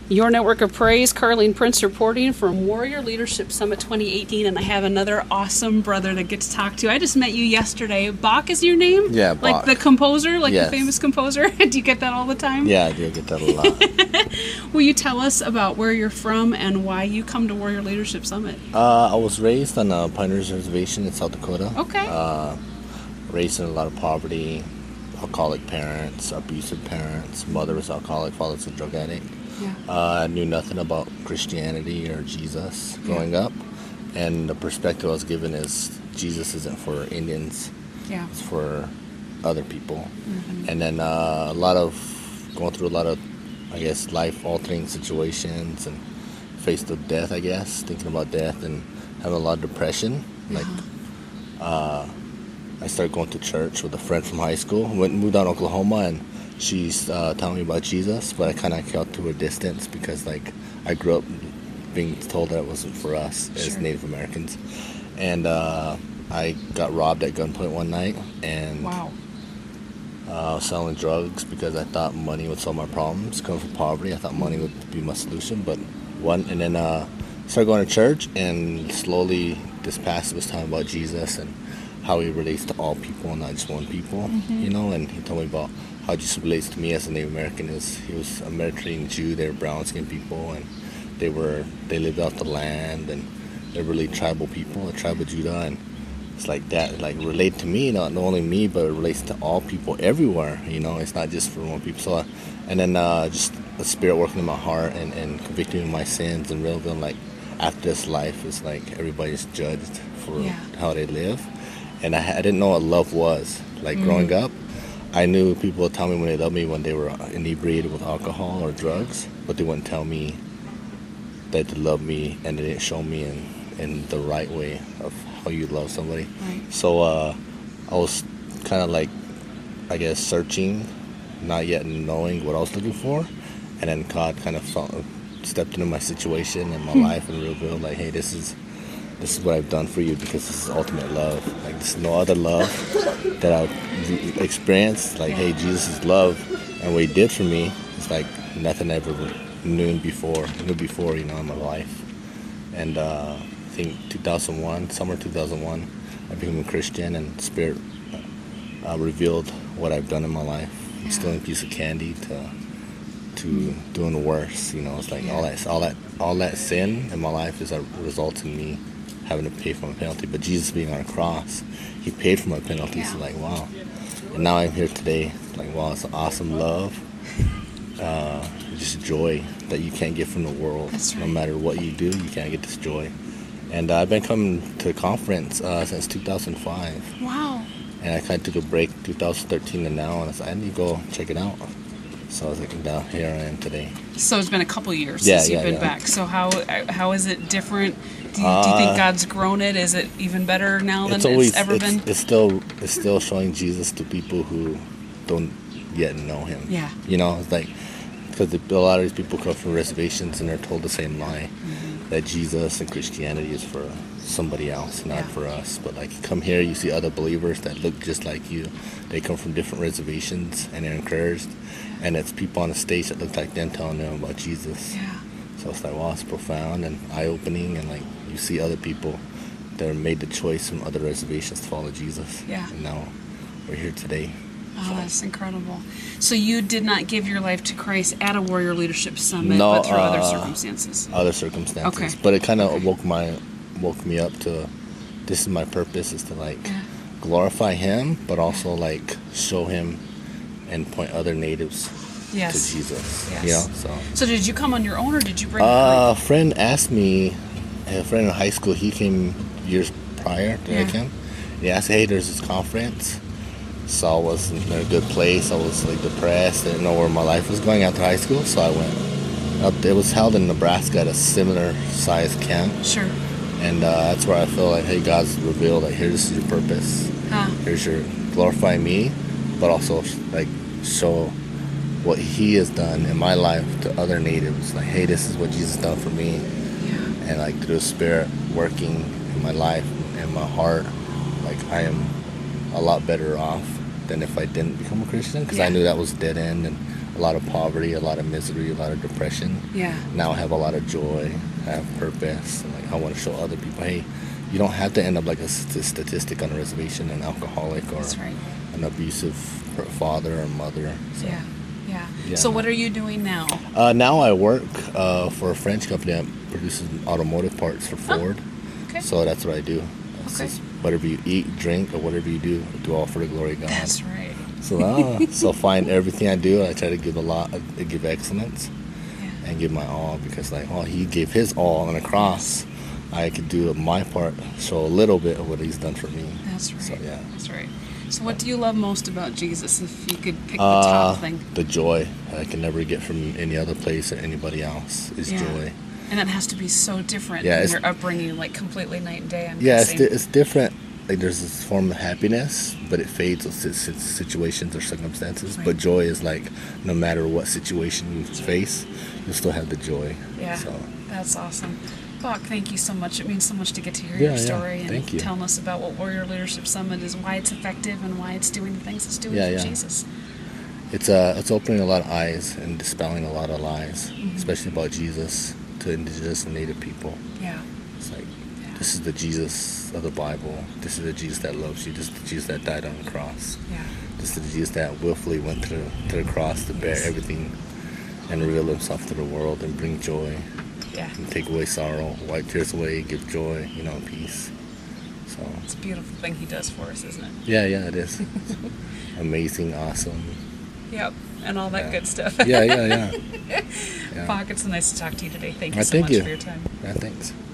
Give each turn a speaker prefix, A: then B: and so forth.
A: Your Network of Praise, Carlene Prince reporting from Warrior Leadership Summit 2018, and I have another awesome brother that get to talk to. I just met you yesterday. Bach is your name?
B: Yeah, Bach.
A: Like the composer, like
B: Yes.
A: the famous composer? Do you get that all the time?
B: Yeah, I do get that a lot.
A: Will you tell us about where you're from and why you come to Warrior Leadership Summit?
B: I was raised on a Pioneers Reservation in South Dakota.
A: Okay.
B: Raised in a lot of poverty, alcoholic parents, abusive parents. Mother was alcoholic, father was a drug addict.
A: Yeah.
B: I knew nothing about Christianity or Jesus growing up, and the perspective I was given is Jesus isn't for Indians,
A: Yeah.
B: it's for other people.
A: Mm-hmm.
B: And then going through a lot of, I guess, life-altering situations and faced with death, I guess, thinking about death and having a lot of depression. Like, I started going to church with a friend from high school. Moved down to Oklahoma, and she's telling me about Jesus, but I kind of kept to a distance because, like, I grew up being told that it wasn't for us as Native Americans. And I got robbed at gunpoint one night, and
A: Wow.
B: I was selling drugs because I thought money would solve my problems. Coming from poverty, I thought money would be my solution. But started going to church, and slowly this pastor was talking about Jesus and how he relates to all people, not just one people, you know. And he told me about how Jesus relates to me as a Native American. He was a Mediterranean Jew. They were brown-skinned people, and they lived out the land, and they're really tribal people, the tribe of Judah. And it's like that, like, relate to me, not only me, but it relates to all people everywhere, you know. It's not just for one people. So, and then just the Spirit working in my heart and convicting me of my sins and realizing, like, after this life, it's like everybody's judged for how they live. And I didn't know what love was. Like, growing up, I knew people would tell me when they loved me when they were inebriated with alcohol or drugs, but they wouldn't tell me that they loved me, and they didn't show me in the right way of how you love somebody.
A: Right.
B: So I was kind of, like, I guess, searching, not yet knowing what I was looking for, and then God kind of stepped into my situation and my life and revealed, like, hey, this is what I've done for you, because this is ultimate love. Like, there's no other love that I've experienced. Like, hey, Jesus' love and what he did for me is like nothing I ever knew before, you know, in my life. And I think summer 2001, I became a Christian, and Spirit revealed what I've done in my life. From stealing a piece of candy to doing worse. You know, it's like all that sin in my life is a result in me having to pay for my penalty. But Jesus being on a cross, he paid for my penalty. So, like, wow. And now I'm here today. Like, wow, it's an awesome love. Just joy that you can't get from the world.
A: That's right.
B: No matter what you do, you can't get this joy. And I've been coming to the conference since 2005.
A: Wow.
B: And I kind of took a break 2013 and now, and I said, I need to go check it out. So I was like, now here I am today.
A: So it's been a couple years since you've been back. So how is it different? Do you think God's grown it? Is it even better now than it's ever been?
B: It's still showing Jesus to people who don't yet know him.
A: Yeah.
B: You know, it's like, because a lot of these people come from reservations and they're told the same lie, that Jesus and Christianity is for somebody else, not for us. But, like, you come here, you see other believers that look just like you. They come from different reservations, and they're encouraged. And it's people on the stage that look like them telling them about Jesus.
A: Yeah.
B: So it's like, wow, it's profound and eye-opening. And, like, you see other people that made the choice from other reservations to follow Jesus.
A: Yeah.
B: And now we're here today.
A: Oh, that's incredible. So you did not give your life to Christ at a Warrior Leadership Summit, but through other circumstances?
B: Other circumstances.
A: Okay.
B: But it kind of woke me up to, this is my purpose, is to, like, glorify him, but also, like, show him and point other natives to Jesus.
A: Yes.
B: You know,
A: so did you come on your own, or did you bring a
B: friend asked me, a friend in high school, he came years prior to I came. He asked, hey, there's this conference. So I was in a good place. I was, like, depressed. I didn't know where my life was going after high school, so I went. It was held in Nebraska at a similar size camp.
A: Sure.
B: And that's where I feel like, hey, God's revealed, like, here, this is your purpose. Here's your glorify me, but also, like, show what he has done in my life to other natives. Like, hey, this is what Jesus done for me. Yeah. And, like, through the Spirit working in my life and my heart, like, I am a lot better off than if I didn't become a Christian, because I knew that was dead end, and a lot of poverty, a lot of misery, a lot of depression.
A: Yeah.
B: Now I have a lot of joy, I have purpose. And, like, I want to show other people, hey, you don't have to end up like a statistic on a reservation, an alcoholic or
A: That's right.
B: an abusive father or mother. So,
A: Yeah. Yeah.
B: Yeah.
A: So what are you doing now?
B: now I work for a French company that produces automotive parts for Ford.
A: Okay.
B: So that's what I do. It's
A: Okay.
B: just whatever you eat, drink, or whatever you do all for the glory of God.
A: That's right.
B: So find everything I do, I try to give give excellence
A: Yeah.
B: and give my all, because like, oh, he gave his all on a cross. I could do my part, show a little bit of what he's done for me.
A: That's right.
B: So yeah.
A: That's right. So what do you love most about Jesus, if you could pick the top thing?
B: The joy I can never get from any other place or anybody else is
A: Yeah.
B: joy.
A: And that has to be so different
B: Yeah,
A: in
B: it's-
A: your upbringing, like completely night and day. I'm
B: Yeah,
A: guessing.
B: it's different. Like, there's this form of happiness, but it fades with situations or circumstances.
A: Right.
B: But joy is like, no matter what situation you face, you still have the joy.
A: Yeah,
B: So,
A: that's awesome. Bach, thank you so much. It means so much to get to hear
B: Yeah,
A: your
B: yeah.
A: story and
B: Thank you.
A: telling us about what Warrior Leadership Summit is, why it's effective, and why it's doing the things it's doing
B: Yeah,
A: for
B: yeah.
A: Jesus.
B: it's opening a lot of eyes and dispelling a lot of lies,
A: Mm-hmm.
B: especially about Jesus to indigenous and native people.
A: Yeah,
B: It's like,
A: Yeah.
B: this is the Jesus of the Bible. This is the Jesus that loves you. This is the Jesus that died on the cross.
A: yeah,
B: This is the Jesus that willfully went to the cross to bear
A: Yes.
B: everything and reveal himself to the world and bring joy
A: yeah.
B: and take away sorrow, wipe tears away, give joy, peace. So,
A: It's a beautiful thing he does for us, isn't it?
B: yeah, it is. Amazing, awesome.
A: Yep, and all that
B: Yeah.
A: good stuff.
B: Yeah. Yeah.
A: Bach, it's nice to talk to you today. Thank you
B: Well,
A: so
B: thank
A: much
B: you.
A: for your time.
B: Yeah, thanks.